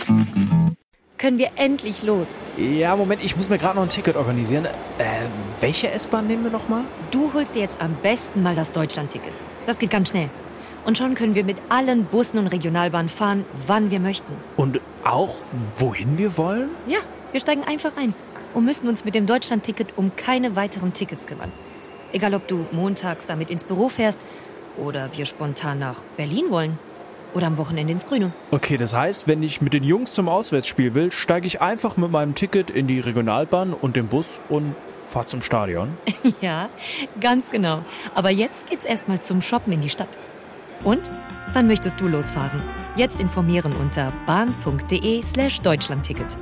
Können wir endlich los? Ja, Moment, ich muss mir gerade noch ein Ticket organisieren. Welche S-Bahn nehmen wir nochmal? Du holst dir jetzt am besten mal das Deutschland-Ticket. Das geht ganz schnell. Und schon können wir mit allen Bussen und Regionalbahnen fahren, wann wir möchten. Und auch, wohin wir wollen? Ja, wir steigen einfach ein und müssen uns mit dem Deutschland-Ticket um keine weiteren Tickets kümmern. Egal, ob du montags damit ins Büro fährst oder wir spontan nach Berlin wollen. Oder am Wochenende ins Grüne. Okay, das heißt, wenn ich mit den Jungs zum Auswärtsspiel will, steige ich einfach mit meinem Ticket in die Regionalbahn und den Bus und fahre zum Stadion. Ja, ganz genau. Aber jetzt geht's erstmal zum Shoppen in die Stadt. Und? Wann möchtest du losfahren? Jetzt informieren unter bahn.de/Deutschlandticket.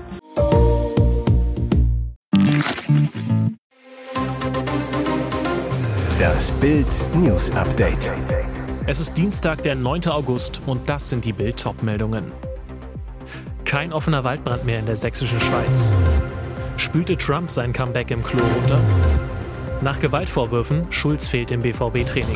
Das Bild News Update. Es ist Dienstag, der 9. August und das sind die Bild-Top-Meldungen. Kein offener Waldbrand mehr in der sächsischen Schweiz. Spülte Trump sein Comeback im Klo runter? Nach Gewaltvorwürfen, Schulz fehlt im BVB-Training.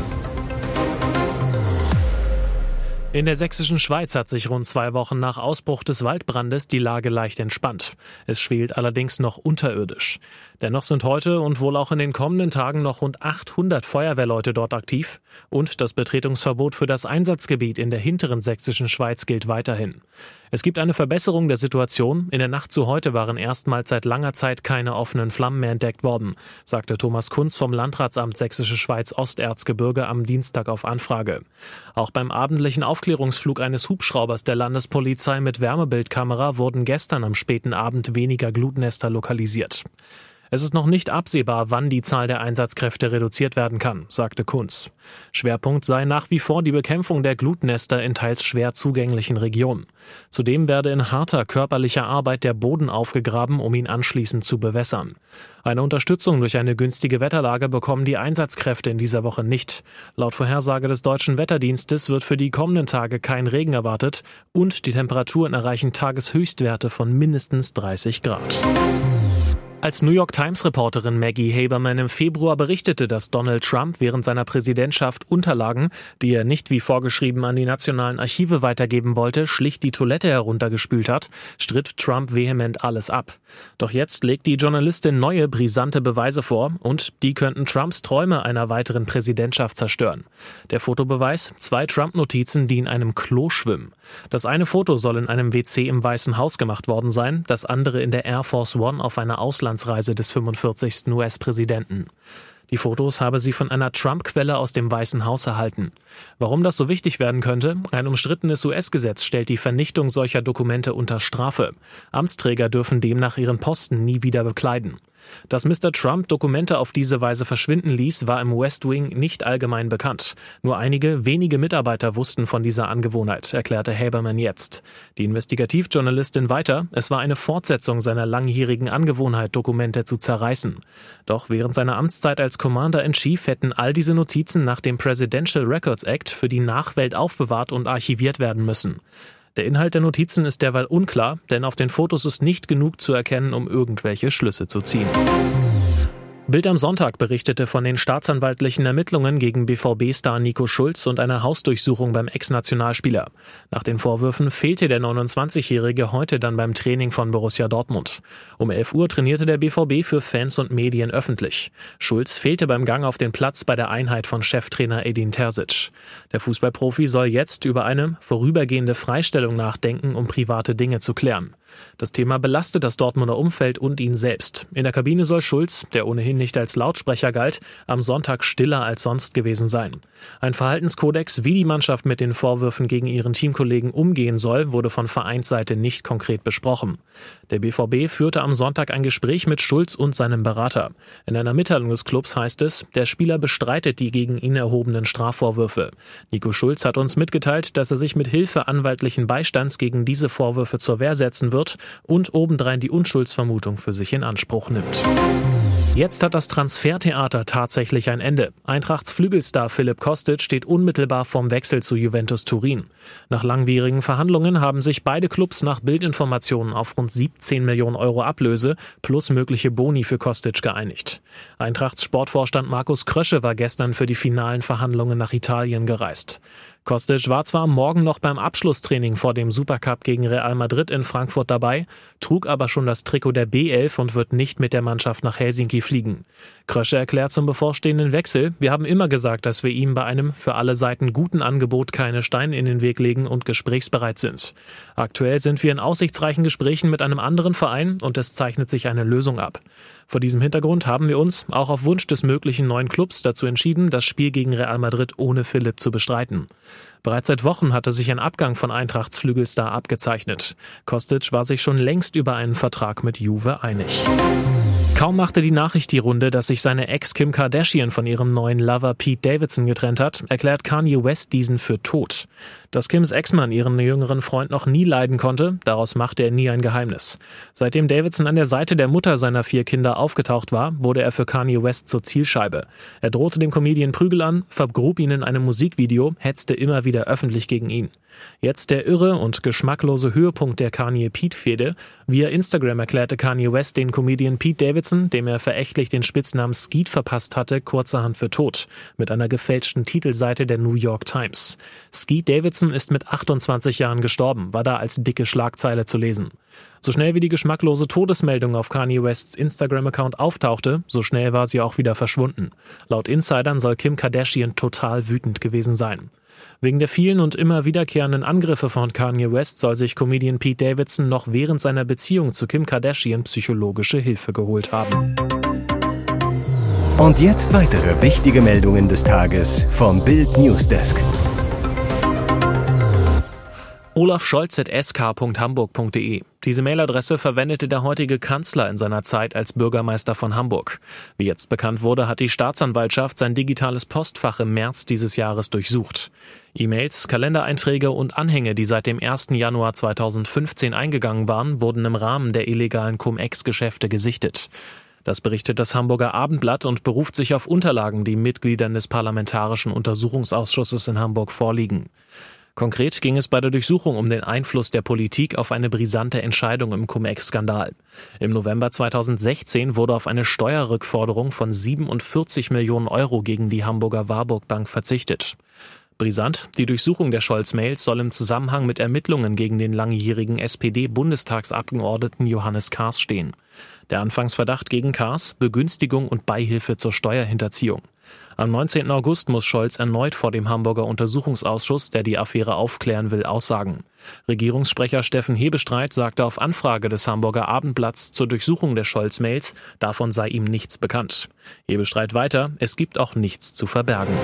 In der sächsischen Schweiz hat sich rund 2 Wochen nach Ausbruch des Waldbrandes die Lage leicht entspannt. Es schwelt allerdings noch unterirdisch. Dennoch sind heute und wohl auch in den kommenden Tagen noch rund 800 Feuerwehrleute dort aktiv. Und das Betretungsverbot für das Einsatzgebiet in der hinteren sächsischen Schweiz gilt weiterhin. Es gibt eine Verbesserung der Situation. In der Nacht zu heute waren erstmals seit langer Zeit keine offenen Flammen mehr entdeckt worden, sagte Thomas Kunz vom Landratsamt Sächsische Schweiz Osterzgebirge am Dienstag auf Anfrage. Auch beim abendlichen Aufklärungsflug eines Hubschraubers der Landespolizei mit Wärmebildkamera wurden gestern am späten Abend weniger Glutnester lokalisiert. Es ist noch nicht absehbar, wann die Zahl der Einsatzkräfte reduziert werden kann, sagte Kunz. Schwerpunkt sei nach wie vor die Bekämpfung der Glutnester in teils schwer zugänglichen Regionen. Zudem werde in harter körperlicher Arbeit der Boden aufgegraben, um ihn anschließend zu bewässern. Eine Unterstützung durch eine günstige Wetterlage bekommen die Einsatzkräfte in dieser Woche nicht. Laut Vorhersage des Deutschen Wetterdienstes wird für die kommenden Tage kein Regen erwartet und die Temperaturen erreichen Tageshöchstwerte von mindestens 30 Grad. Als New York Times-Reporterin Maggie Haberman im Februar berichtete, dass Donald Trump während seiner Präsidentschaft Unterlagen, die er nicht wie vorgeschrieben an die nationalen Archive weitergeben wollte, schlicht die Toilette heruntergespült hat, stritt Trump vehement alles ab. Doch jetzt legt die Journalistin neue, brisante Beweise vor und die könnten Trumps Träume einer weiteren Präsidentschaft zerstören. Der Fotobeweis: 2 Trump-Notizen, die in einem Klo schwimmen. Das eine Foto soll in einem WC im Weißen Haus gemacht worden sein, das andere in der Air Force One auf einer Auslandsreise des 45. US-Präsidenten. Die Fotos habe sie von einer Trump-Quelle aus dem Weißen Haus erhalten. Warum das so wichtig werden könnte? Ein umstrittenes US-Gesetz stellt die Vernichtung solcher Dokumente unter Strafe. Amtsträger dürfen demnach ihren Posten nie wieder bekleiden. Dass Mr. Trump Dokumente auf diese Weise verschwinden ließ, war im West Wing nicht allgemein bekannt. Nur einige wenige Mitarbeiter wussten von dieser Angewohnheit, erklärte Haberman jetzt. Die Investigativjournalistin weiter: Es war eine Fortsetzung seiner langjährigen Angewohnheit, Dokumente zu zerreißen. Doch während seiner Amtszeit als Commander-in-Chief hätten all diese Notizen nach dem Presidential Records Act für die Nachwelt aufbewahrt und archiviert werden müssen. Der Inhalt der Notizen ist derweil unklar, denn auf den Fotos ist nicht genug zu erkennen, um irgendwelche Schlüsse zu ziehen. Bild am Sonntag berichtete von den staatsanwaltlichen Ermittlungen gegen BVB-Star Nico Schulz und einer Hausdurchsuchung beim Ex-Nationalspieler. Nach den Vorwürfen fehlte der 29-Jährige heute dann beim Training von Borussia Dortmund. Um 11 Uhr trainierte der BVB für Fans und Medien öffentlich. Schulz fehlte beim Gang auf den Platz bei der Einheit von Cheftrainer Edin Terzic. Der Fußballprofi soll jetzt über eine vorübergehende Freistellung nachdenken, um private Dinge zu klären. Das Thema belastet das Dortmunder Umfeld und ihn selbst. In der Kabine soll Schulz, der ohnehin nicht als Lautsprecher galt, am Sonntag stiller als sonst gewesen sein. Ein Verhaltenskodex, wie die Mannschaft mit den Vorwürfen gegen ihren Teamkollegen umgehen soll, wurde von Vereinsseite nicht konkret besprochen. Der BVB führte am Sonntag ein Gespräch mit Schulz und seinem Berater. In einer Mitteilung des Clubs heißt es, der Spieler bestreitet die gegen ihn erhobenen Strafvorwürfe. Nico Schulz hat uns mitgeteilt, dass er sich mit Hilfe anwaltlichen Beistands gegen diese Vorwürfe zur Wehr setzen wird und obendrein die Unschuldsvermutung für sich in Anspruch nimmt. Jetzt hat das Transfertheater tatsächlich ein Ende. Eintrachts Flügelstar Filip Kostic steht unmittelbar vorm Wechsel zu Juventus Turin. Nach langwierigen Verhandlungen haben sich beide Clubs nach Bildinformationen auf rund 17 Millionen Euro Ablöse plus mögliche Boni für Kostic geeinigt. Eintrachts Sportvorstand Markus Krösche war gestern für die finalen Verhandlungen nach Italien gereist. Kostic war zwar am Morgen noch beim Abschlusstraining vor dem Supercup gegen Real Madrid in Frankfurt dabei, trug aber schon das Trikot der B11 und wird nicht mit der Mannschaft nach Helsinki fliegen. Krösche erklärt zum bevorstehenden Wechsel: Wir haben immer gesagt, dass wir ihm bei einem für alle Seiten guten Angebot keine Steine in den Weg legen und gesprächsbereit sind. Aktuell sind wir in aussichtsreichen Gesprächen mit einem anderen Verein und es zeichnet sich eine Lösung ab. Vor diesem Hintergrund haben wir uns, auch auf Wunsch des möglichen neuen Clubs, dazu entschieden, das Spiel gegen Real Madrid ohne Philipp zu bestreiten. Bereits seit Wochen hatte sich ein Abgang von Eintrachts Flügelstar abgezeichnet. Kostic war sich schon längst über einen Vertrag mit Juve einig. Kaum machte die Nachricht die Runde, dass sich seine Ex Kim Kardashian von ihrem neuen Lover Pete Davidson getrennt hat, erklärt Kanye West diesen für tot. Dass Kims Ex-Mann ihren jüngeren Freund noch nie leiden konnte, daraus machte er nie ein Geheimnis. Seitdem Davidson an der Seite der Mutter seiner 4 Kinder aufgetaucht war, wurde er für Kanye West zur Zielscheibe. Er drohte dem Comedian Prügel an, vergrub ihn in einem Musikvideo, hetzte immer wieder öffentlich gegen ihn. Jetzt der irre und geschmacklose Höhepunkt der Kanye-Pete-Fehde. Via Instagram erklärte Kanye West den Comedian Pete Davidson, dem er verächtlich den Spitznamen Skeet verpasst hatte, kurzerhand für tot, mit einer gefälschten Titelseite der New York Times. Skeet Davidson ist mit 28 Jahren gestorben, war da als dicke Schlagzeile zu lesen. So schnell wie die geschmacklose Todesmeldung auf Kanye Wests Instagram-Account auftauchte, so schnell war sie auch wieder verschwunden. Laut Insidern soll Kim Kardashian total wütend gewesen sein. Wegen der vielen und immer wiederkehrenden Angriffe von Kanye West soll sich Comedian Pete Davidson noch während seiner Beziehung zu Kim Kardashian psychologische Hilfe geholt haben. Und jetzt weitere wichtige Meldungen des Tages vom Bild Newsdesk. olafscholz@sk.hamburg.de. Diese Mailadresse verwendete der heutige Kanzler in seiner Zeit als Bürgermeister von Hamburg. Wie jetzt bekannt wurde, hat die Staatsanwaltschaft sein digitales Postfach im März dieses Jahres durchsucht. E-Mails, Kalendereinträge und Anhänge, die seit dem 1. Januar 2015 eingegangen waren, wurden im Rahmen der illegalen Cum-Ex-Geschäfte gesichtet. Das berichtet das Hamburger Abendblatt und beruft sich auf Unterlagen, die Mitgliedern des Parlamentarischen Untersuchungsausschusses in Hamburg vorliegen. Konkret ging es bei der Durchsuchung um den Einfluss der Politik auf eine brisante Entscheidung im Cum-Ex-Skandal. Im November 2016 wurde auf eine Steuerrückforderung von 47 Millionen Euro gegen die Hamburger Warburg Bank verzichtet. Brisant, die Durchsuchung der Scholz-Mails soll im Zusammenhang mit Ermittlungen gegen den langjährigen SPD-Bundestagsabgeordneten Johannes Kahrs stehen. Der Anfangsverdacht gegen Kahrs: Begünstigung und Beihilfe zur Steuerhinterziehung. Am 19. August muss Scholz erneut vor dem Hamburger Untersuchungsausschuss, der die Affäre aufklären will, aussagen. Regierungssprecher Steffen Hebestreit sagte auf Anfrage des Hamburger Abendblatts zur Durchsuchung der Scholz-Mails, davon sei ihm nichts bekannt. Hebestreit weiter: Es gibt auch nichts zu verbergen.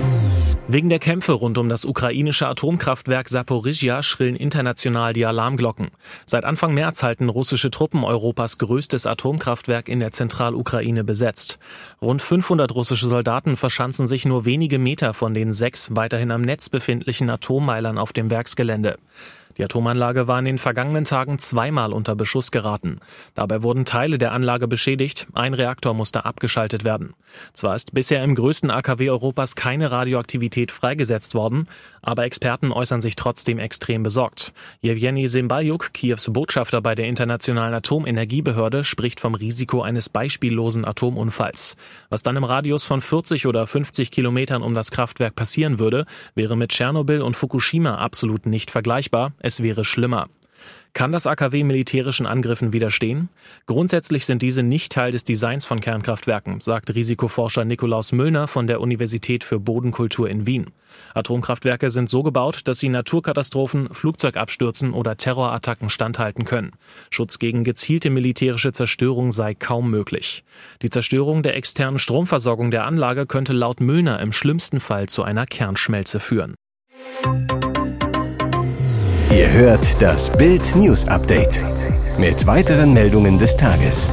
Wegen der Kämpfe rund um das ukrainische Atomkraftwerk Saporizhia schrillen international die Alarmglocken. Seit Anfang März halten russische Truppen Europas größtes Atomkraftwerk in der Zentralukraine besetzt. Rund 500 russische Soldaten verschanzen sich nur wenige Meter von den 6 weiterhin am Netz befindlichen Atommeilern auf dem Werksgelände. Die Atomanlage war in den vergangenen Tagen zweimal unter Beschuss geraten. Dabei wurden Teile der Anlage beschädigt, ein Reaktor musste abgeschaltet werden. Zwar ist bisher im größten AKW Europas keine Radioaktivität freigesetzt worden, aber Experten äußern sich trotzdem extrem besorgt. Jewgeni Sembaljuk, Kiews Botschafter bei der Internationalen Atomenergiebehörde, spricht vom Risiko eines beispiellosen Atomunfalls. Was dann im Radius von 40 oder 50 Kilometern um das Kraftwerk passieren würde, wäre mit Tschernobyl und Fukushima absolut nicht vergleichbar. Es wäre schlimmer. Kann das AKW militärischen Angriffen widerstehen? Grundsätzlich sind diese nicht Teil des Designs von Kernkraftwerken, sagt Risikoforscher Nikolaus Müllner von der Universität für Bodenkultur in Wien. Atomkraftwerke sind so gebaut, dass sie Naturkatastrophen, Flugzeugabstürzen oder Terrorattacken standhalten können. Schutz gegen gezielte militärische Zerstörung sei kaum möglich. Die Zerstörung der externen Stromversorgung der Anlage könnte laut Müllner im schlimmsten Fall zu einer Kernschmelze führen. Ihr hört das Bild News Update mit weiteren Meldungen des Tages.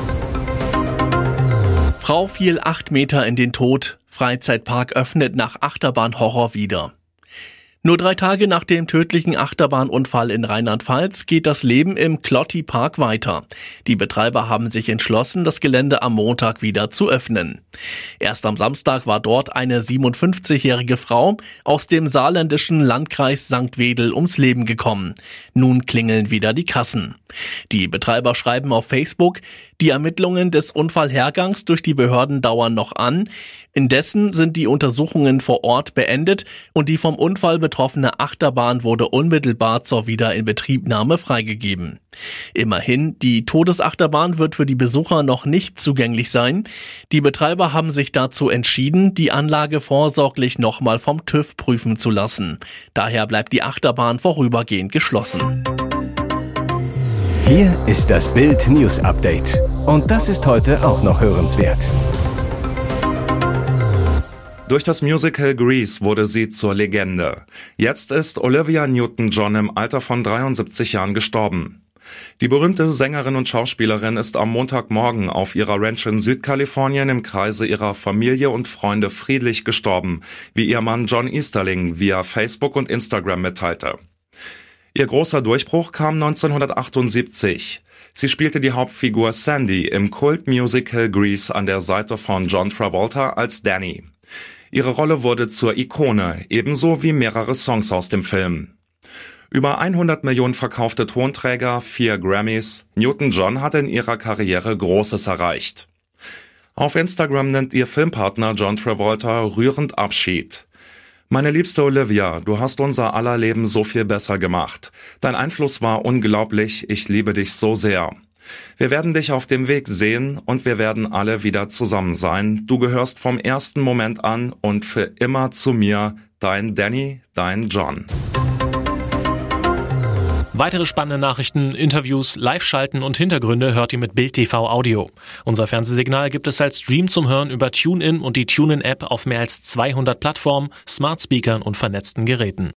Frau fiel 8 Meter in den Tod. Freizeitpark öffnet nach Achterbahnhorror wieder. Nur 3 Tage nach dem tödlichen Achterbahnunfall in Rheinland-Pfalz geht das Leben im Klotti-Park weiter. Die Betreiber haben sich entschlossen, das Gelände am Montag wieder zu öffnen. Erst am Samstag war dort eine 57-jährige Frau aus dem saarländischen Landkreis St. Wedel ums Leben gekommen. Nun klingeln wieder die Kassen. Die Betreiber schreiben auf Facebook: Die Ermittlungen des Unfallhergangs durch die Behörden dauern noch an. Indessen sind die Untersuchungen vor Ort beendet und die vom Unfall betroffene Achterbahn wurde unmittelbar zur Wiederinbetriebnahme freigegeben. Immerhin, die Todesachterbahn wird für die Besucher noch nicht zugänglich sein. Die Betreiber haben sich dazu entschieden, die Anlage vorsorglich nochmal vom TÜV prüfen zu lassen. Daher bleibt die Achterbahn vorübergehend geschlossen. Hier ist das Bild News Update. Und das ist heute auch noch hörenswert. Durch das Musical Grease wurde sie zur Legende. Jetzt ist Olivia Newton-John im Alter von 73 Jahren gestorben. Die berühmte Sängerin und Schauspielerin ist am Montagmorgen auf ihrer Ranch in Südkalifornien im Kreise ihrer Familie und Freunde friedlich gestorben, wie ihr Mann John Easterling via Facebook und Instagram mitteilte. Ihr großer Durchbruch kam 1978. Sie spielte die Hauptfigur Sandy im Kultmusical Grease an der Seite von John Travolta als Danny. Ihre Rolle wurde zur Ikone, ebenso wie mehrere Songs aus dem Film. Über 100 Millionen verkaufte Tonträger, 4 Grammys. Newton-John hat in ihrer Karriere Großes erreicht. Auf Instagram nennt ihr Filmpartner John Travolta rührend Abschied. Meine liebste Olivia, du hast unser aller Leben so viel besser gemacht. Dein Einfluss war unglaublich, ich liebe dich so sehr. Wir werden dich auf dem Weg sehen und wir werden alle wieder zusammen sein. Du gehörst vom ersten Moment an und für immer zu mir. Dein Danny, dein John. Weitere spannende Nachrichten, Interviews, Live-Schalten und Hintergründe hört ihr mit Bild TV Audio. Unser Fernsehsignal gibt es als Stream zum Hören über TuneIn und die TuneIn-App auf mehr als 200 Plattformen, Smart-Speakern und vernetzten Geräten.